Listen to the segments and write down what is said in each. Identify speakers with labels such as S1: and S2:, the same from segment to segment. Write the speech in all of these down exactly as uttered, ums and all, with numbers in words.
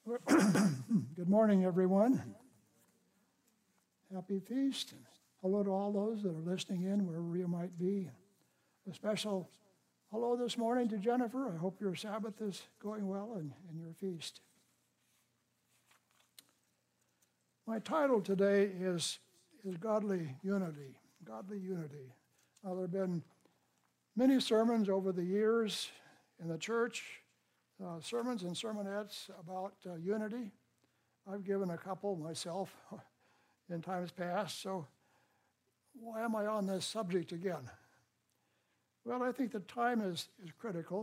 S1: Good morning, everyone. Happy feast. And hello to all those that are listening in, wherever you might be. A special hello this morning to Jennifer. I hope your Sabbath is going well and, and your feast. My title today is, is Godly Unity. Godly Unity. Now, there have been many sermons over the years in the church, uh, sermons and sermonettes about uh, unity. I've given a couple myself in times past, so why am I on this subject again? Well, I think the time is, is critical.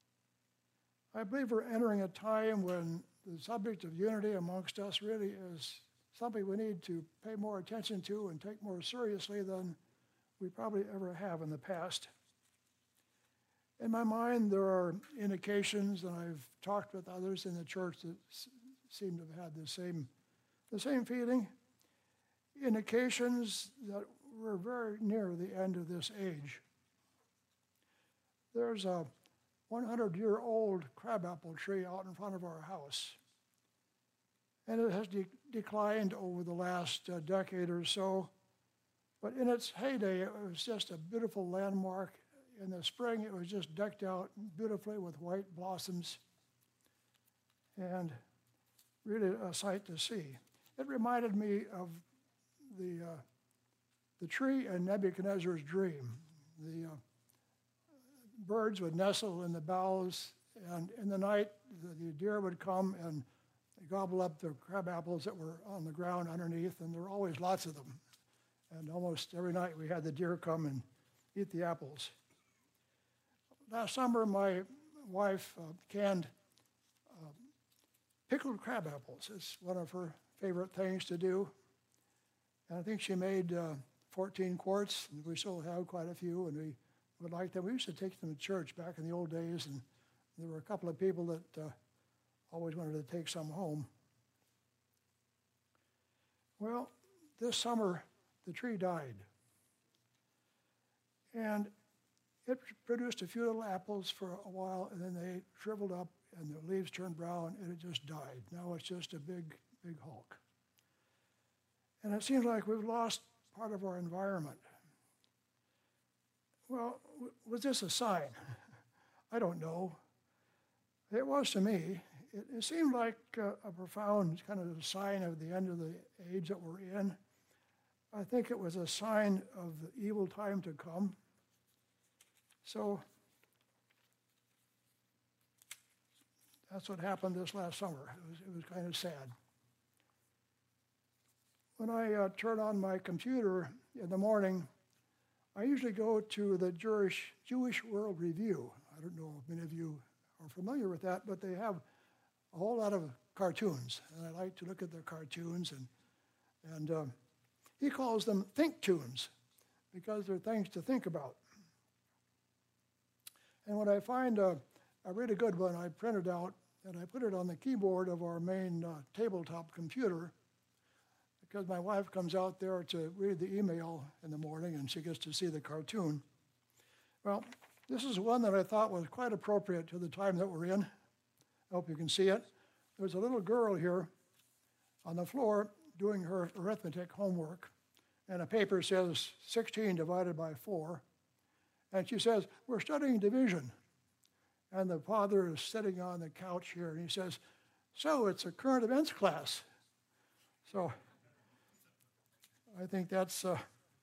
S1: I believe we're entering a time when the subject of unity amongst us really is something we need to pay more attention to and take more seriously than we probably ever have in the past. In my mind, there are indications, and I've talked with others in the church that s- seem to have had the same, the same feeling, indications that we're very near the end of this age. There's a hundred-year-old crabapple tree out in front of our house, and it has de- declined over the last uh, decade or so. But in its heyday, it was just a beautiful landmark. In the spring, it was just decked out beautifully with white blossoms, and really a sight to see. It reminded me of the uh, the tree in Nebuchadnezzar's dream. The uh, birds would nestle in the boughs, and in the night, the, the deer would come and gobble up the crab apples that were on the ground underneath, and there were always lots of them. And almost every night we had the deer come and eat the apples. Last summer, my wife uh, canned uh, pickled crab apples. It's one of her favorite things to do. And I think she made uh, fourteen quarts, and we still have quite a few, and we would like them. We used to take them to church back in the old days, and there were a couple of people that uh, always wanted to take some home. Well, this summer, the tree died. And it produced a few little apples for a while, and then they shriveled up, and the leaves turned brown, and it just died. Now it's just a big, big hulk. And it seems like we've lost part of our environment. Well, w- was this a sign? I don't know. It was to me. It, it seemed like uh, a profound kind of sign of the end of the age that we're in. I think it was a sign of the evil time to come. So that's what happened this last summer. It was, it was kind of sad. When I uh, turn on my computer in the morning, I usually go to the Jewish, Jewish World Review. I don't know if many of you are familiar with that, but they have a whole lot of cartoons, and I like to look at their cartoons, and and um, he calls them think tunes because they're things to think about. And when I find a, a really good one, I print it out and I put it on the keyboard of our main uh, tabletop computer, because my wife comes out there to read the email in the morning and she gets to see the cartoon. Well, this is one that I thought was quite appropriate to the time that we're in. I hope you can see it. There's a little girl here on the floor doing her arithmetic homework, and a paper says sixteen divided by four. And she says, we're studying division. And the father is sitting on the couch here, and he says, so it's a current events class. So I think that's uh,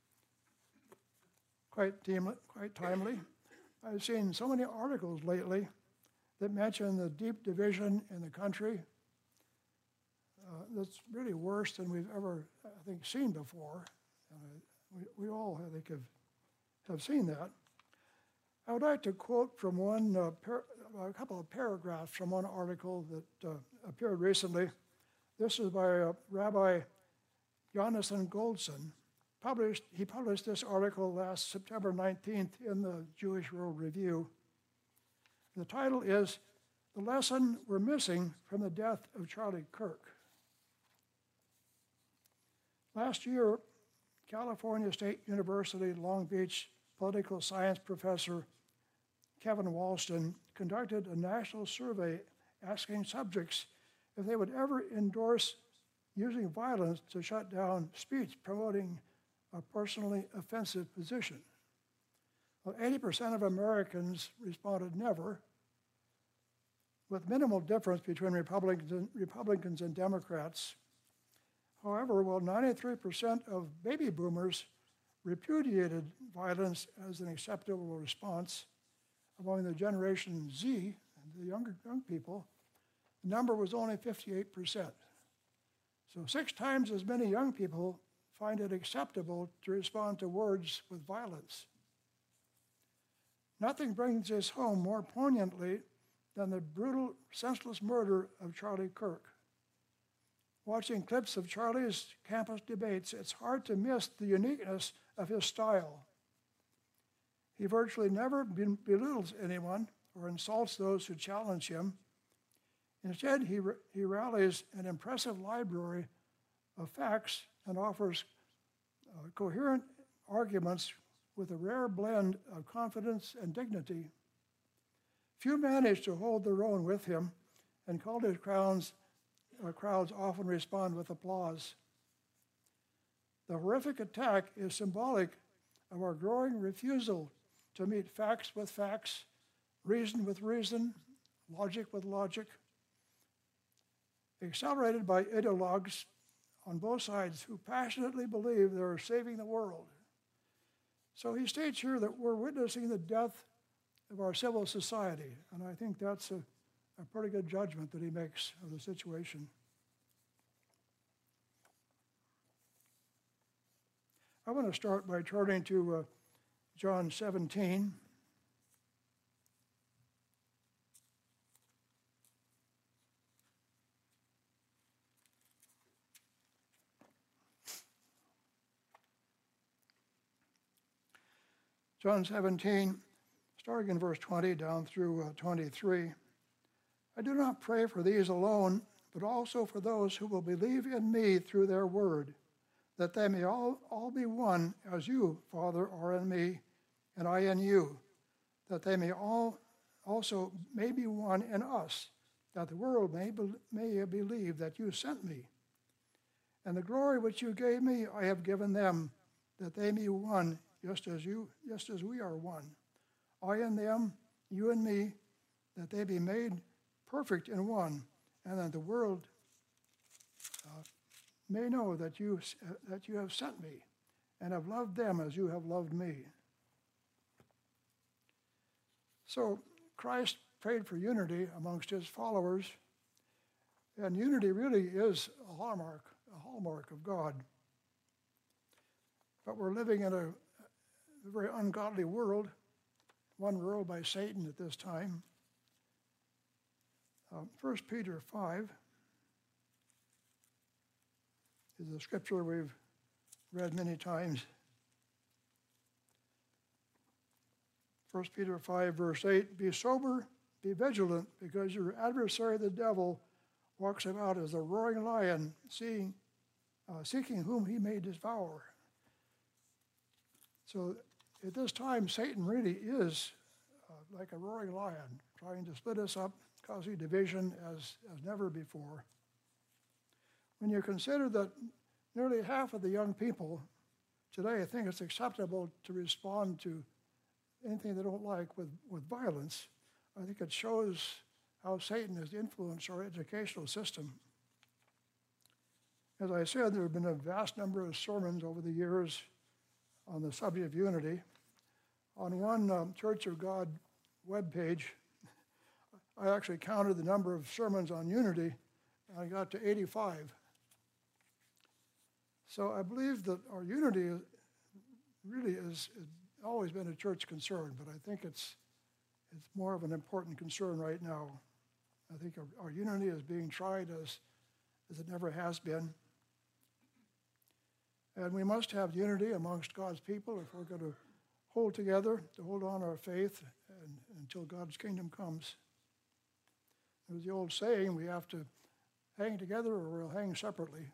S1: quite, team- quite timely. I've seen so many articles lately that mention the deep division in the country. Uh, that's really worse than we've ever, I think, seen before. Uh, we, we all, I think, have, have seen that. I would like to quote from one, uh, par- a couple of paragraphs from one article that uh, appeared recently. This is by uh, Rabbi Jonathan Goldson. Published, he published this article last September nineteenth in the Jewish World Review. The title is, The Lesson We're Missing from the Death of Charlie Kirk. Last year, California State University Long Beach political science professor Kevin Walston conducted a national survey asking subjects if they would ever endorse using violence to shut down speech promoting a personally offensive position. Well, eighty percent of Americans responded never, with minimal difference between Republicans and, Republicans and Democrats. However, while ninety-three percent of baby boomers repudiated violence as an acceptable response, among the Generation Z, the younger young people, the number was only fifty-eight percent. So six times as many young people find it acceptable to respond to words with violence. Nothing brings this home more poignantly than the brutal, senseless murder of Charlie Kirk. Watching clips of Charlie's campus debates, it's hard to miss the uniqueness of his style. He virtually never be- belittles anyone or insults those who challenge him. Instead, he, r- he rallies an impressive library of facts and offers uh, coherent arguments with a rare blend of confidence and dignity. Few manage to hold their own with him, and college crowds, uh, crowds often respond with applause. The horrific attack is symbolic of our growing refusal to meet facts with facts, reason with reason, logic with logic, accelerated by ideologues on both sides who passionately believe they're saving the world. So he states here that we're witnessing the death of our civil society, and I think that's a, a pretty good judgment that he makes of the situation. I want to start by turning to uh, John seventeen. John seventeen, starting in verse twenty down through uh, twenty-three. I do not pray for these alone, but also for those who will believe in me through their word, that they may all, all be one as you, Father, are in me, and I in you, that they may all also may be one in us, that the world may, be, may believe that you sent me. And the glory which you gave me I have given them, that they may be one, just as you, just as we are one. I and them, you and me, that they be made perfect in one, and that the world uh, may know that you uh, that you have sent me, and have loved them as you have loved me. So Christ prayed for unity amongst his followers, and unity really is a hallmark, a hallmark of God. But we're living in a, a very ungodly world, one ruled by Satan at this time. Um, First Peter five is a scripture we've read many times. First Peter five, verse eight, be sober, be vigilant, because your adversary the devil walks about as a roaring lion, seeing, uh, seeking whom he may devour. So at this time, Satan really is uh, like a roaring lion, trying to split us up, causing division as, as never before. When you consider that nearly half of the young people today think it's acceptable to respond to anything they don't like with, with violence, I think it shows how Satan has influenced our educational system. As I said, there have been a vast number of sermons over the years on the subject of unity. On one um, Church of God webpage, I actually counted the number of sermons on unity, and I got to eighty-five. So I believe that our unity really is, is always been a church concern, but I think it's it's more of an important concern right now. I think our, our unity is being tried as, as it never has been. And we must have unity amongst God's people if we're going to hold together, to hold on our faith and, until God's kingdom comes. There's the old saying, we have to hang together or we'll hang separately.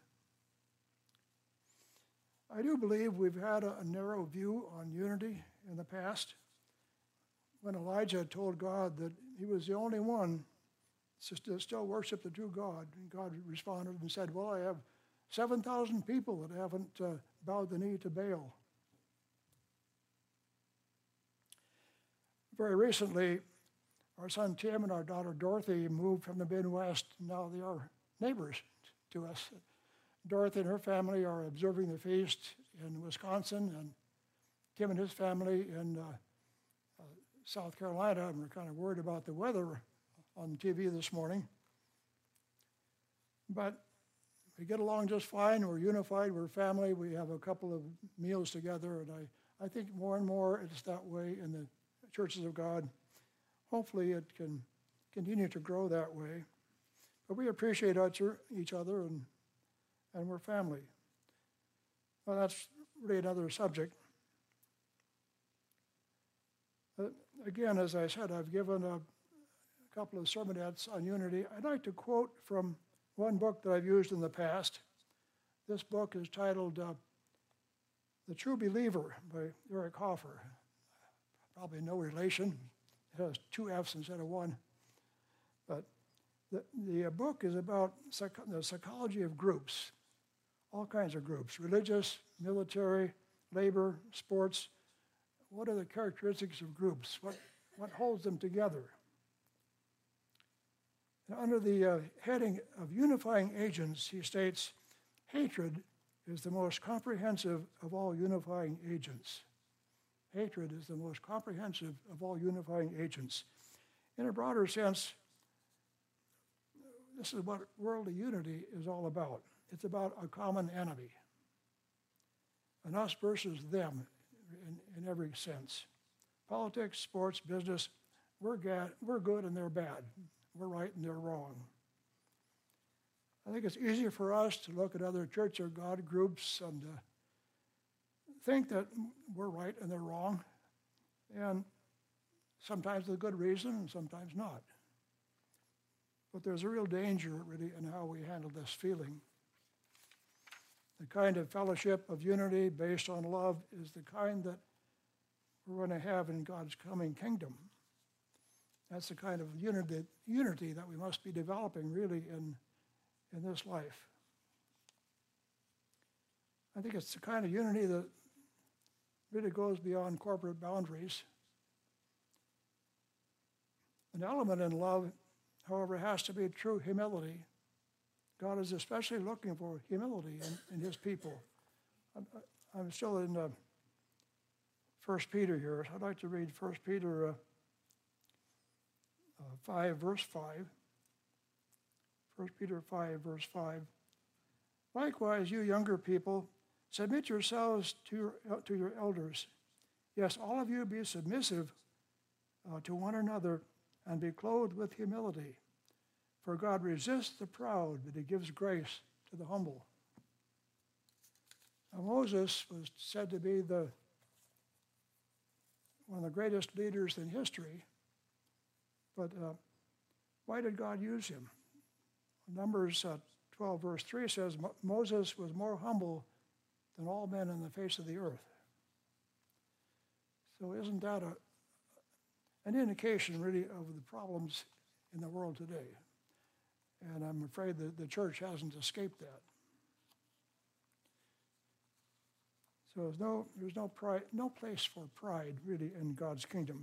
S1: I do believe we've had a, a narrow view on unity in the past. When Elijah told God that he was the only one still worship the true God. And God responded and said, well, I have seven thousand people that haven't uh, bowed the knee to Baal. Very recently, our son Tim and our daughter Dorothy moved from the Midwest. Now they are neighbors to us. Dorothy and her family are observing the feast in Wisconsin, and Tim and his family in uh, uh, South Carolina. And we're kind of worried about the weather on T V this morning. But we get along just fine. We're unified. We're family. We have a couple of meals together. And I, I think more and more it's that way in the churches of God. Hopefully it can continue to grow that way. But we appreciate each other, and, and we're family. Well, that's really another subject. Uh, again, as I said, I've given a, a couple of sermonettes on unity. I'd like to quote from one book that I've used in the past. This book is titled uh, The True Believer by Eric Hoffer. Probably no relation. It has two F's instead of one. But the, the uh, book is about psych- the psychology of groups, all kinds of groups, religious, military, labor, sports. What are the characteristics of groups? What, what holds them together? And under the uh, heading of unifying agents, he states, hatred is the most comprehensive of all unifying agents. Hatred is the most comprehensive of all unifying agents. In a broader sense, this is what worldly unity is all about. It's about a common enemy, an us versus them in, in every sense. Politics, sports, business, we're, ga- we're good and they're bad. We're right and they're wrong. I think it's easier for us to look at other Church of God groups and uh, think that we're right and they're wrong, and sometimes with good reason and sometimes not. But there's a real danger, really, in how we handle this feeling. The kind of fellowship of unity based on love is the kind that we're going to have in God's coming kingdom. That's the kind of unity, unity that we must be developing, really, in, in this life. I think it's the kind of unity that really goes beyond corporate boundaries. An element in love, however, has to be true humility. God is especially looking for humility in, in his people. I'm, I'm still in uh, First Peter here. I'd like to read First Peter uh, uh, five, verse five. First Peter five, verse five. Likewise, you younger people, submit yourselves to your, uh, to your elders. Yes, all of you be submissive uh, to one another and be clothed with humility. For God resists the proud, but he gives grace to the humble. Now, Moses was said to be the one of the greatest leaders in history, but uh, why did God use him? Numbers uh, twelve, verse three says, Moses was more humble than all men on the face of the earth. So isn't that a, an indication, really, of the problems in the world today? And I'm afraid that the church hasn't escaped that. So there's no, there's no pride, no place for pride, really, in God's kingdom.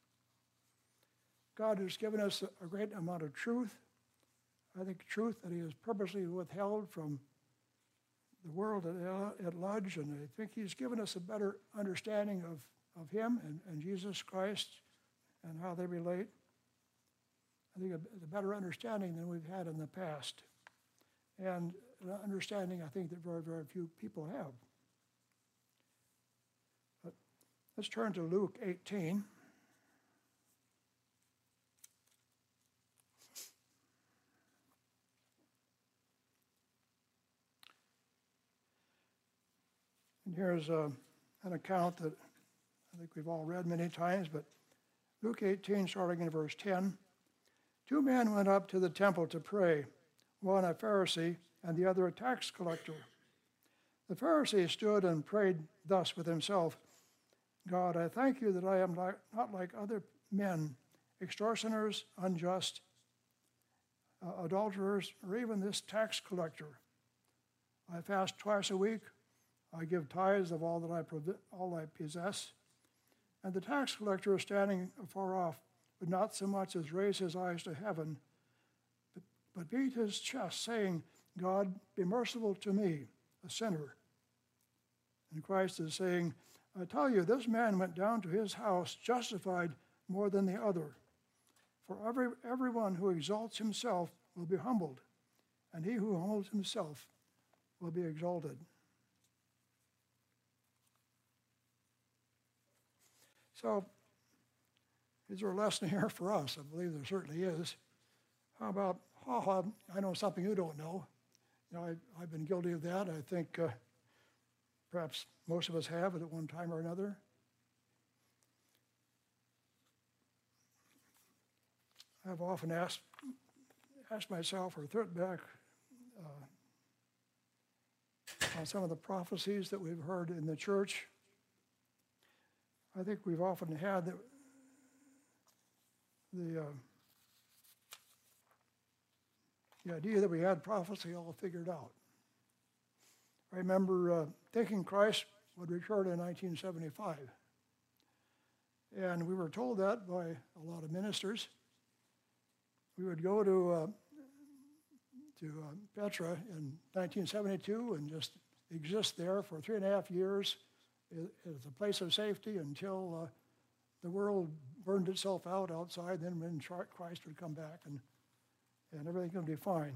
S1: God has given us a great amount of truth. I think truth that he has purposely withheld from the world at, at large, and I think he's given us a better understanding of, of him and, and Jesus Christ and how they relate. I think a, a better understanding than we've had in the past, and an understanding I think that very, very few people have. But let's turn to Luke eighteen. And here's uh, an account that I think we've all read many times, but Luke eighteen, starting in verse ten. Two men went up to the temple to pray, one a Pharisee and the other a tax collector. The Pharisee stood and prayed thus with himself, God, I thank you that I am not like other men, extortioners, unjust, uh, adulterers, or even this tax collector. I fast twice a week. I give tithes of all that I provi- all I possess. And the tax collector, standing afar off, would not so much as raise his eyes to heaven, but, but beat his chest, saying, God, be merciful to me, a sinner. And Christ is saying, I tell you, this man went down to his house justified more than the other. For every, everyone who exalts himself will be humbled, and he who humbles himself will be exalted. So, is there a lesson here for us? I believe there certainly is. How about, oh, I know something you don't know. You know, I, I've been guilty of that. I think uh, perhaps most of us have at one time or another. I've often asked, asked myself or thought back uh, on some of the prophecies that we've heard in the church. I think we've often had the, the, uh, the idea that we had prophecy all figured out. I remember uh, thinking Christ would return in nineteen seventy-five. And we were told that by a lot of ministers. We would go to, uh, to uh, Petra in nineteen seventy-two and just exist there for three and a half years as a place of safety until uh, the world burned itself out outside. Then when Christ would come back and, and everything would be fine.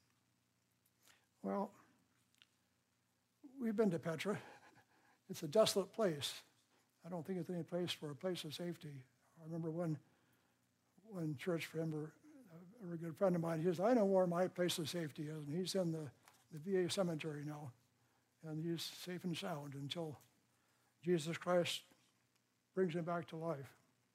S1: Well, we've been to Petra. It's a desolate place. I don't think it's any place for a place of safety. I remember one, one church member, a very good friend of mine, he says, I know where my place of safety is, and he's in the, the V A cemetery now, and he's safe and sound until Jesus Christ brings him back to life.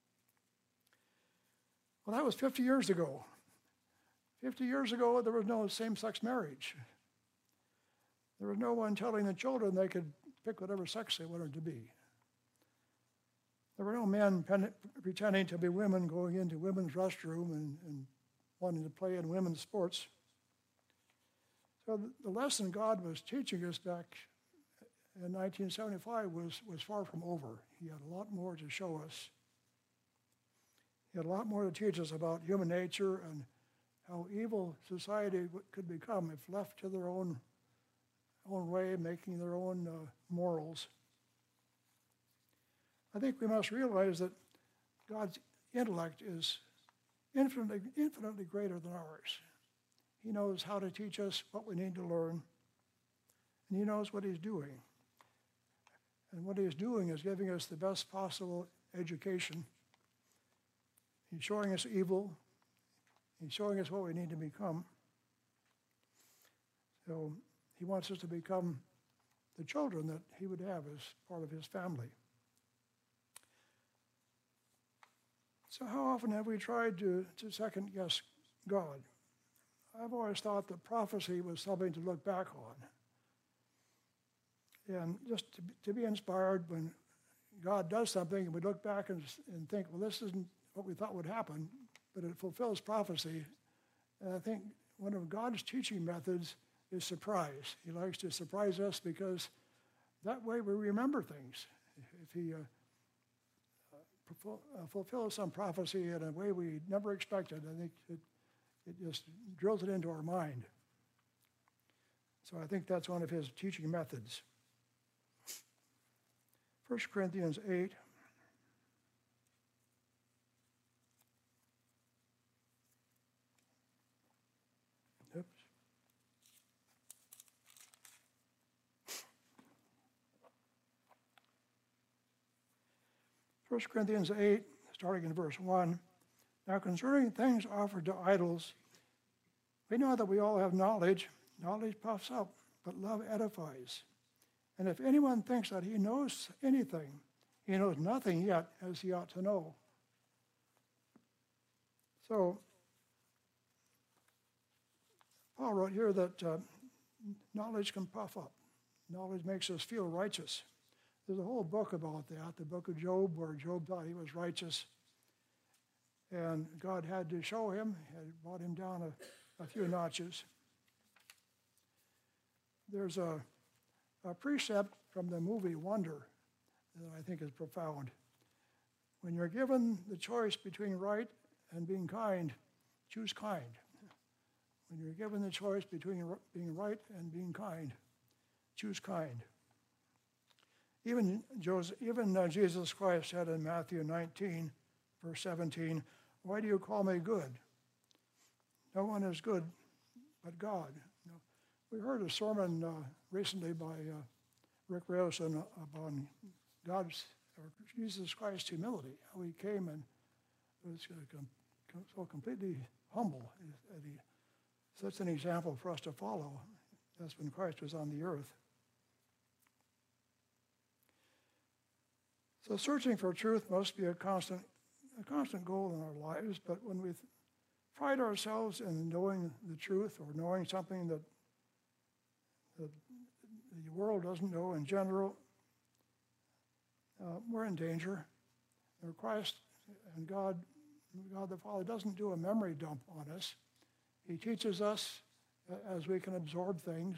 S1: Well, that was fifty years ago. fifty years ago, there was no same-sex marriage. There was no one telling the children they could pick whatever sex they wanted to be. There were no men pen- pretending to be women going into women's restroom and, and wanting to play in women's sports. So the, the lesson God was teaching us back in nineteen seventy-five was, was far from over. He had a lot more to show us. He had a lot more to teach us about human nature and how evil society could become if left to their own, own way, making their own uh, morals. I think we must realize that God's intellect is infinitely, infinitely greater than ours. He knows how to teach us what we need to learn, and he knows what he's doing. And what he's doing is giving us the best possible education. He's showing us evil. He's showing us what we need to become. So he wants us to become the children that he would have as part of his family. So how often have we tried to, to second guess God? I've always thought that prophecy was something to look back on. And just to, to be inspired when God does something and we look back and, and think, well, this isn't what we thought would happen, but it fulfills prophecy. And I think one of God's teaching methods is surprise. He likes to surprise us because that way we remember things. If he uh, uh, fulfills some prophecy in a way we never expected, I think it, it just drills it into our mind. So I think that's one of his teaching methods. First Corinthians eight. Oops. First Corinthians eight, starting in verse one. Now concerning things offered to idols, we know that we all have knowledge. Knowledge puffs up, but love edifies. And if anyone thinks that he knows anything, he knows nothing yet as he ought to know. So, Paul wrote here that uh, knowledge can puff up. Knowledge makes us feel righteous. There's a whole book about that, the book of Job, where Job thought he was righteous. And God had to show him, had brought him down a, a few notches. There's a, a precept from the movie Wonder that I think is profound. When you're given the choice between right and being kind, choose kind. When you're given the choice between being right and being kind, choose kind. Even, Joseph, even uh, Jesus Christ said in Matthew nineteen, verse seventeen, "Why do you call me good? No one is good but God." You know, we heard a sermon uh, recently by uh, Rick Rayson upon God's, or Jesus Christ's humility, how he came and was uh, com- com- so completely humble. That he, such an example for us to follow. That's when Christ was on the earth. So searching for truth must be a constant, a constant goal in our lives, but when we pride ourselves in knowing the truth or knowing something that, that the world doesn't know in general, uh, we're in danger. Now, Christ and God, God the Father doesn't do a memory dump on us. He teaches us as we can absorb things.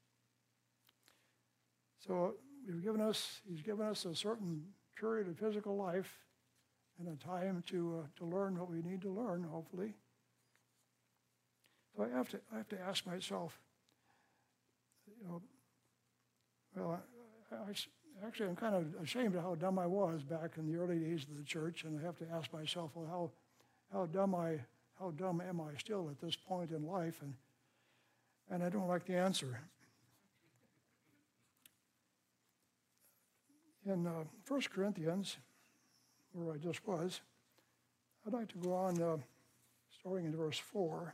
S1: So we've given us, he's given us a certain period of physical life and a time to uh, to learn what we need to learn, hopefully. So I have to I have to ask myself, you know, well, I, I, actually I'm kind of ashamed of how dumb I was back in the early days of the church, and I have to ask myself, well, how how dumb I how dumb am I still at this point in life? And and I don't like the answer. In uh, First Corinthians, where I just was, I'd like to go on, uh, starting in verse four.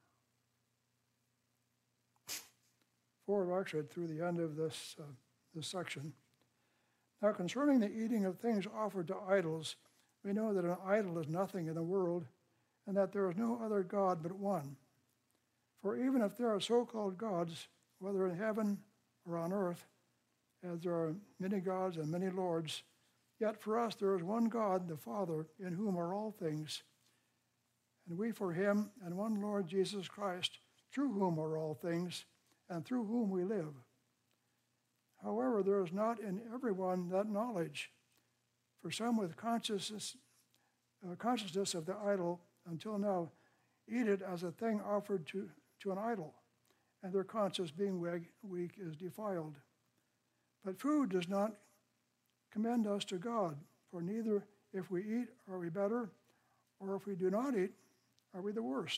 S1: Four, actually, through the end of this, uh, this section. Now, concerning the eating of things offered to idols, we know that an idol is nothing in the world, and that there is no other God but one. For even if there are so-called gods, whether in heaven or on earth, as there are many gods and many lords, yet for us there is one God, the Father, in whom are all things, and we for him, and one Lord Jesus Christ, through whom are all things, and through whom we live. However, there is not in everyone that knowledge, for some with consciousness, uh, consciousness of the idol until now eat it as a thing offered to, to an idol, and their conscience being weak, weak is defiled. But food does not commend us to God, for neither if we eat are we better, or if we do not eat are we the worst.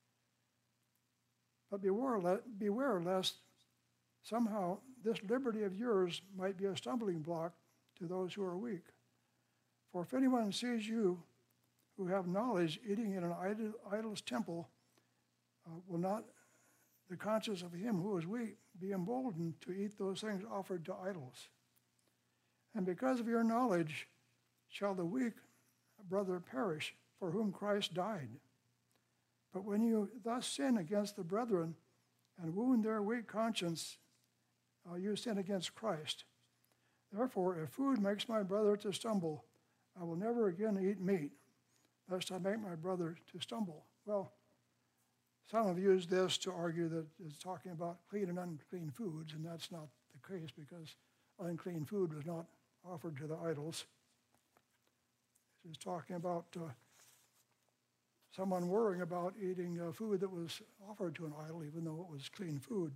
S1: But beware, beware lest somehow this liberty of yours might be a stumbling block to those who are weak. For if anyone sees you who have knowledge eating in an idol, idol's temple, uh, will not the conscience of him who is weak be emboldened to eat those things offered to idols? And because of your knowledge shall the weak brother perish, for whom Christ died. But when you thus sin against the brethren and wound their weak conscience, uh, you sin against Christ. Therefore, if food makes my brother to stumble, I will never again eat meat, lest I make my brother to stumble. Well, some have used this to argue that it's talking about clean and unclean foods, and that's not the case because unclean food was not offered to the idols. It's talking about uh, someone worrying about eating uh, food that was offered to an idol, even though it was clean food.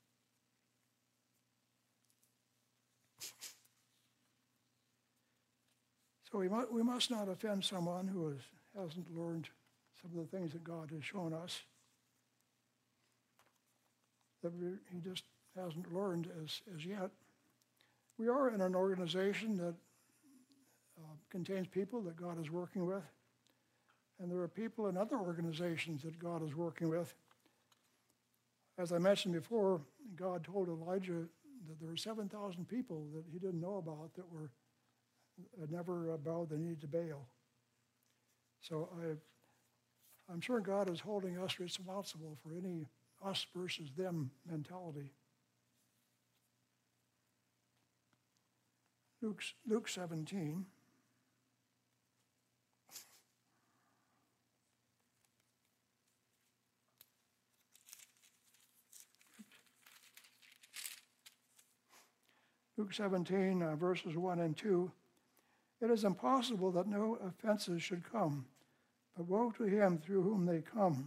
S1: So we, mu- we must not offend someone who has, hasn't learned some of the things that God has shown us, that we, he just hasn't learned as, as yet. We are in an organization that uh, contains people that God is working with, and there are people in other organizations that God is working with. As I mentioned before, God told Elijah that there were seven thousand people that he didn't know about that were had never bowed the knee to Baal. So I, I'm sure God is holding us responsible for any us versus them mentality. Luke, Luke seventeen. Luke seventeen, uh, verses one and two, it is impossible that no offenses should come, but woe to him through whom they come.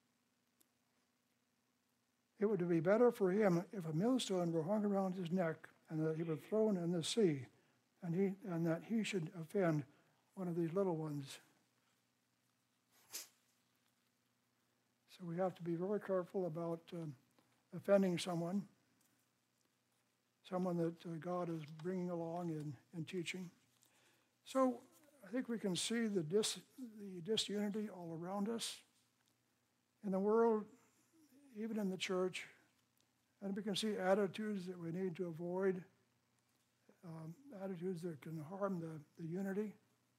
S1: It would be better for him if a millstone were hung around his neck and that he were thrown in the sea, and, he, and that he should offend one of these little ones. So we have to be very careful about um, offending someone, someone that uh, God is bringing along in, in teaching. So I think we can see the, dis, the disunity all around us, in the world, even in the church, and we can see attitudes that we need to avoid, um, attitudes that can harm the, the unity.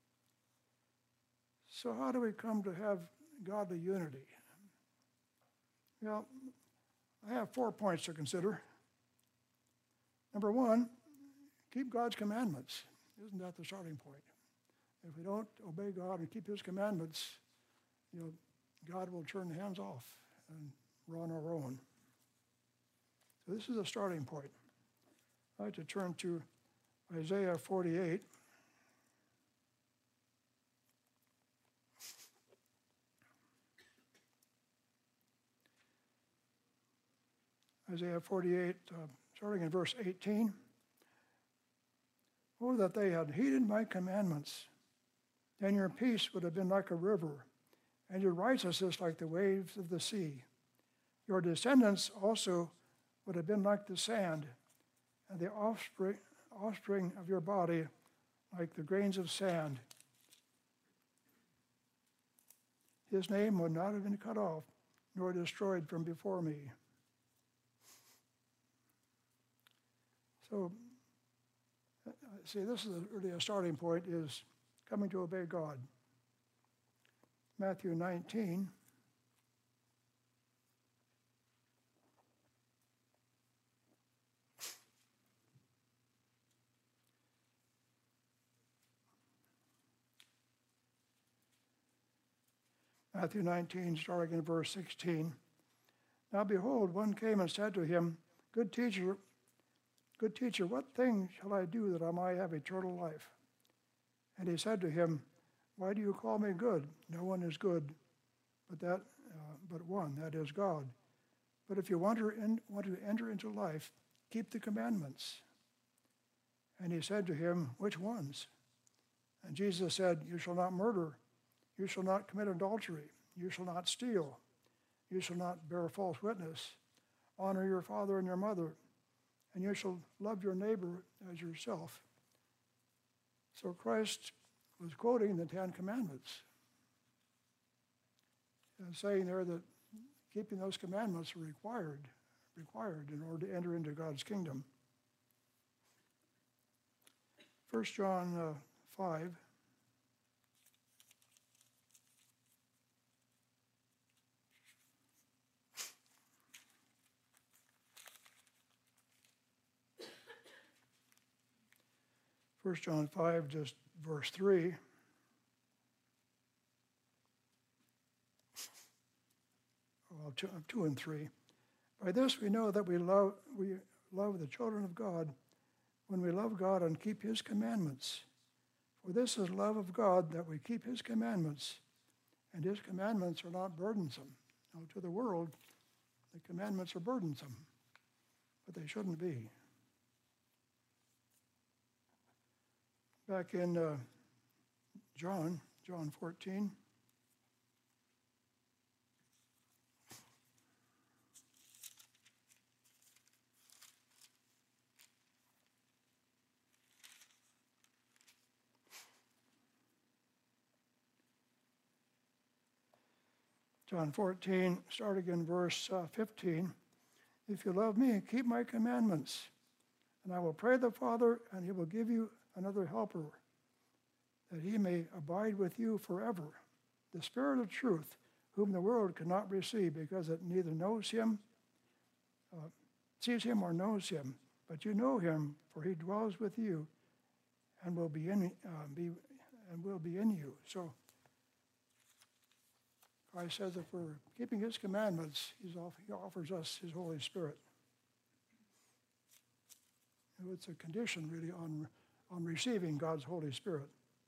S1: So how do we come to have godly unity? Well, I have four points to consider. Number one, keep God's commandments. Isn't that the starting point? If we don't obey God and keep his commandments, you know, God will turn the hands off and we're on our own. So this is a starting point. I'd like to turn to Isaiah forty-eight. Isaiah forty-eight, uh, starting in verse eighteen. Oh, that they had heeded my commandments, then your peace would have been like a river, and your righteousness like the waves of the sea. Your descendants also would have been like the sand, and the offspring, offspring of your body like the grains of sand. His name would not have been cut off, nor destroyed from before me. So, see, this is really a starting point, is coming to obey God. Matthew nineteen. Matthew nineteen, starting in verse sixteen. Now behold, one came and said to him, Good teacher, Good teacher, what thing shall I do that I might have eternal life? And he said to him, Why do you call me good? No one is good, but that, uh, but one, that is God. But if you want to, en- want to enter into life, keep the commandments. And he said to him, Which ones? And Jesus said, You shall not murder. You shall not commit adultery. You shall not steal. You shall not bear false witness. Honor your father and your mother. And you shall love your neighbor as yourself. So Christ was quoting the Ten Commandments and saying there that keeping those commandments are required, required in order to enter into God's kingdom. First John uh, five. First John five, just verse three. Well, two, two and three. By this we know that we love we love the children of God when we love God and keep his commandments. For this is love of God, that we keep his commandments, and his commandments are not burdensome. Now, to the world, the commandments are burdensome, but they shouldn't be. Back in uh, John, John fourteen. John fourteen, starting in verse uh, fifteen. If you love me, keep my commandments, and I will pray the Father, and he will give you another helper, that he may abide with you forever, the Spirit of truth, whom the world cannot receive, because it neither knows him, uh, sees him or knows him. But you know him, for he dwells with you, and will be in uh, be and will be in you. So Christ says if we're keeping his commandments, he's off, he offers us his Holy Spirit. It's a condition, really, on, on receiving God's Holy Spirit.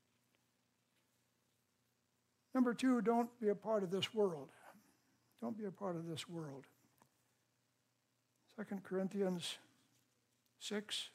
S1: Number two, don't be a part of this world. Don't be a part of this world. Second Corinthians six.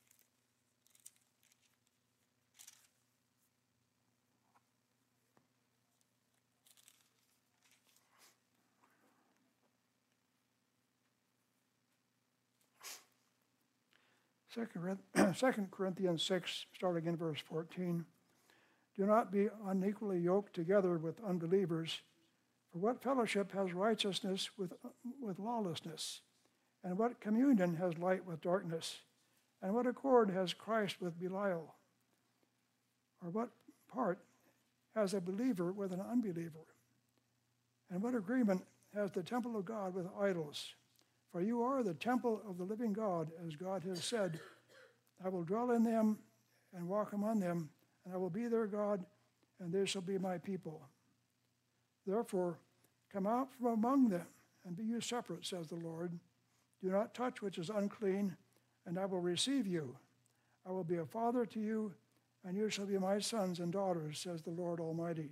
S1: Second Corinthians six, starting in verse fourteen. Do not be unequally yoked together with unbelievers. For what fellowship has righteousness with, with lawlessness? And what communion has light with darkness? And what accord has Christ with Belial? Or what part has a believer with an unbeliever? And what agreement has the temple of God with idols? For you are the temple of the living God, as God has said, I will dwell in them and walk among them, and I will be their God, and they shall be my people. Therefore, come out from among them, and be you separate, says the Lord. Do not touch which is unclean, and I will receive you. I will be a father to you, and you shall be my sons and daughters, says the Lord Almighty.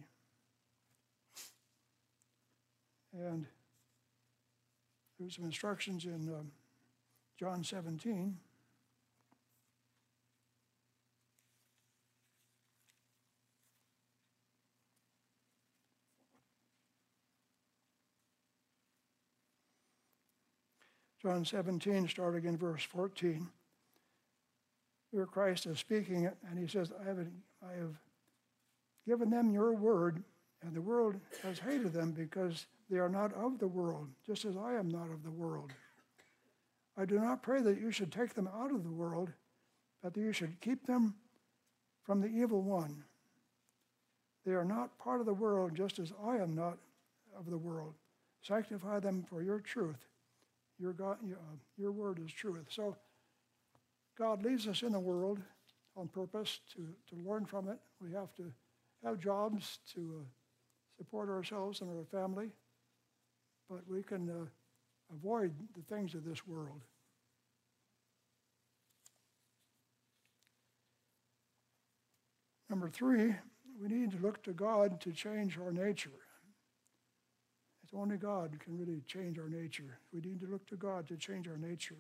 S1: And there's some instructions in um, John seventeen. John seventeen, starting in verse fourteen. Here Christ is speaking, and he says, I have, I have given them your word, and the world has hated them because they are not of the world, just as I am not of the world. I do not pray that you should take them out of the world, but that you should keep them from the evil one. They are not part of the world, just as I am not of the world. Sanctify them for your truth. Your, God, uh, your word is truth. So God leaves us in the world on purpose to, to learn from it. We have to have jobs to uh, support ourselves and our family, but we can uh, avoid the things of this world. Number three, we need to look to God to change our nature. It's only God can really change our nature. We need to look to God to change our nature.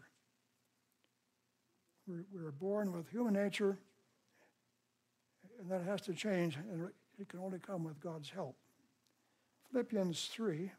S1: We're, we're born with human nature, and that has to change, and it can only come with God's help. Philippians three.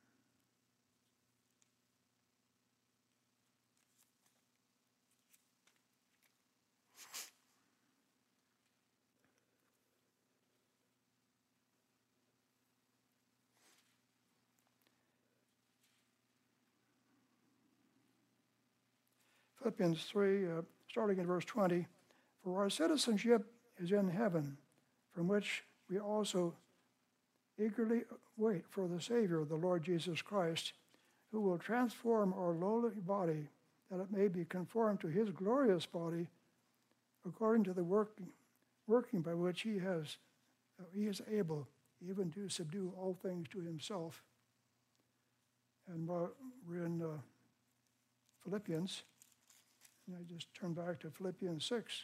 S1: Philippians three, uh, starting in verse twenty. For our citizenship is in heaven, from which we also eagerly wait for the Savior, the Lord Jesus Christ, who will transform our lowly body, that it may be conformed to his glorious body, according to the working, working by which he has uh, he is able even to subdue all things to himself. And while we're in uh, Philippians, and I just turn back to Philippians six.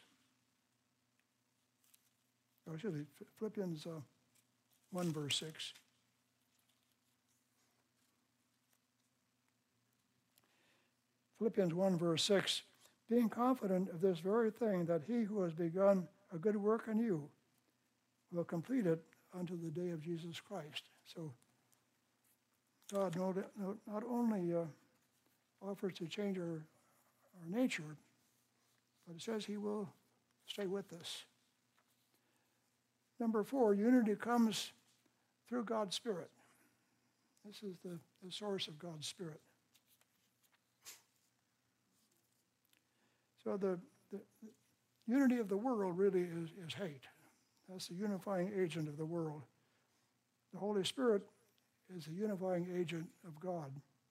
S1: Oh, excuse me, Philippians uh, one, verse six. Philippians one, verse six. Being confident of this very thing, that he who has begun a good work in you will complete it unto the day of Jesus Christ. So God not, not only uh, offers to change our our nature, but it says he will stay with us. Number four, unity comes through God's Spirit. This is the, the source of God's Spirit. So the, the, the unity of the world really is, is hate. That's the unifying agent of the world. The Holy Spirit is the unifying agent of God.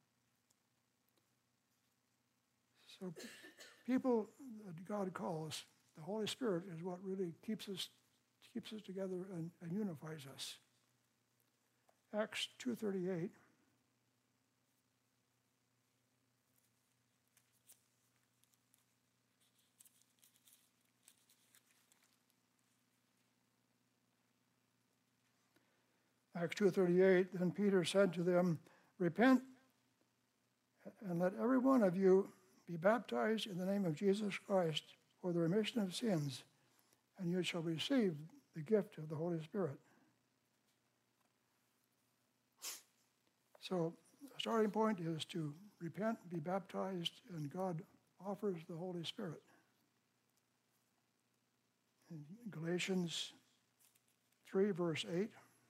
S1: So people that God calls, the Holy Spirit is what really keeps us keeps us together and, and unifies us. Acts two thirty-eight. Acts two thirty-eight, then Peter said to them, repent and let every one of you be baptized in the name of Jesus Christ for the remission of sins, and you shall receive the gift of the Holy Spirit. So the starting point is to repent, be baptized, and God offers the Holy Spirit. In Galatians three, verse eight.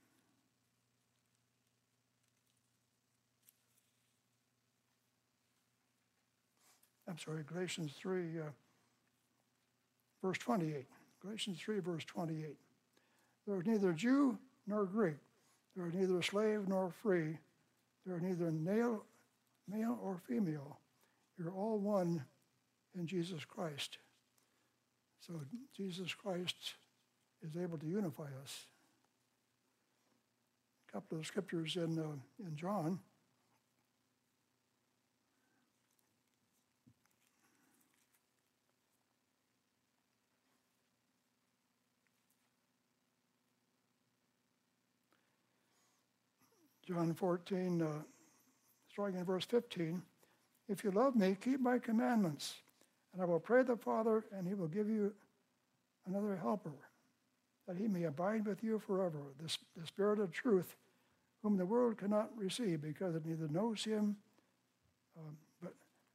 S1: I'm sorry, Galatians three, uh, verse twenty-eight. Galatians three, verse twenty-eight. There is neither Jew nor Greek. There is neither slave nor free. There is neither male, male or female. You're all one in Jesus Christ. So Jesus Christ is able to unify us. A couple of scriptures in, uh, in John. John fourteen, uh, starting in verse fifteen, if you love me, keep my commandments, and I will pray the Father, and he will give you another helper, that he may abide with you forever, the, the Spirit of truth, whom the world cannot receive, because it neither knows him, um, but,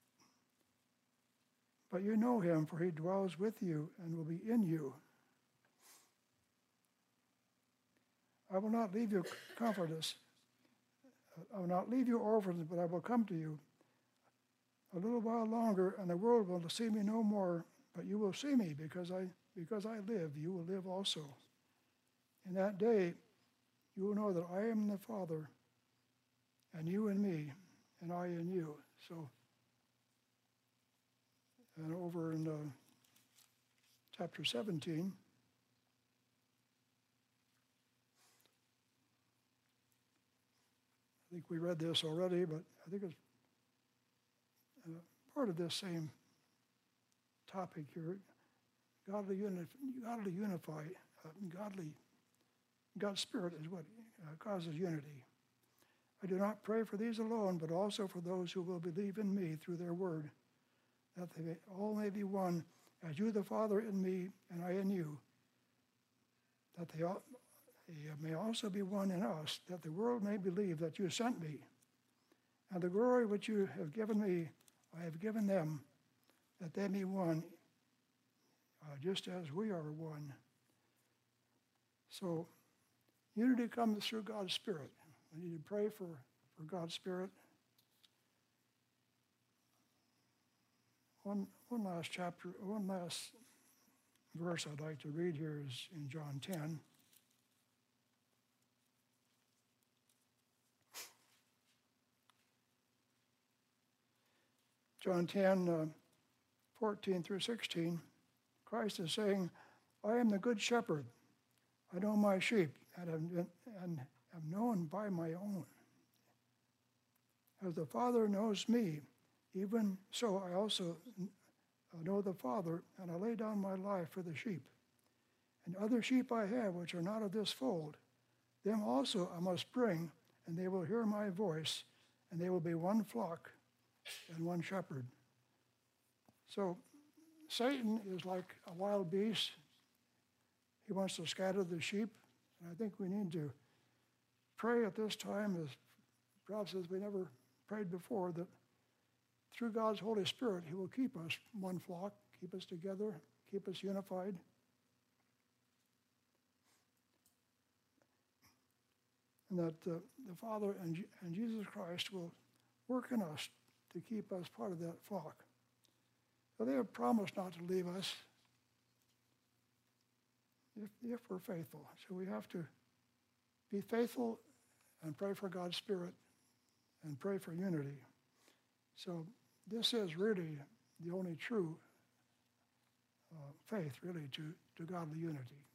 S1: but you know him, for he dwells with you and will be in you. I will not leave you comfortless. I will not leave you orphans, but I will come to you. A little while longer, and the world will see me no more, but you will see me, because I because I live, you will live also. In that day, you will know that I am the Father, and you in me, and I in you. So, and over in uh, chapter seventeen, I think we read this already, but I think it's uh, part of this same topic here. Godly, uni- godly unify, uh, godly, God's Spirit is what uh, causes unity. I do not pray for these alone, but also for those who will believe in me through their word, that they may, all may be one, as you, the Father, in me, and I in you, that they, all, they may also be one in us, that the world may believe that you sent me. And the glory which you have given me, I have given them, that they be one, uh, just as we are one. So unity comes through God's Spirit. We need to pray for, for God's Spirit. One, one last chapter, one last verse I'd like to read here is in John ten. John ten, uh, fourteen through sixteen, Christ is saying, I am the good shepherd. I know my sheep and am, and am known by my own. As the Father knows me, even so I also know the Father, and I lay down my life for the sheep. And other sheep I have which are not of this fold, them also I must bring, and they will hear my voice, and they will be one flock and one shepherd. So Satan is like a wild beast. He wants to scatter the sheep. And I think we need to pray at this time, as perhaps as we never prayed before, that through God's Holy Spirit, he will keep us one flock, keep us together, keep us unified. And that uh, the Father and, G- and Jesus Christ will work in us to keep us part of that flock. So they have promised not to leave us if, if we're faithful. So we have to be faithful and pray for God's Spirit and pray for unity. So this is really the only true uh, faith, really, to, to godly unity.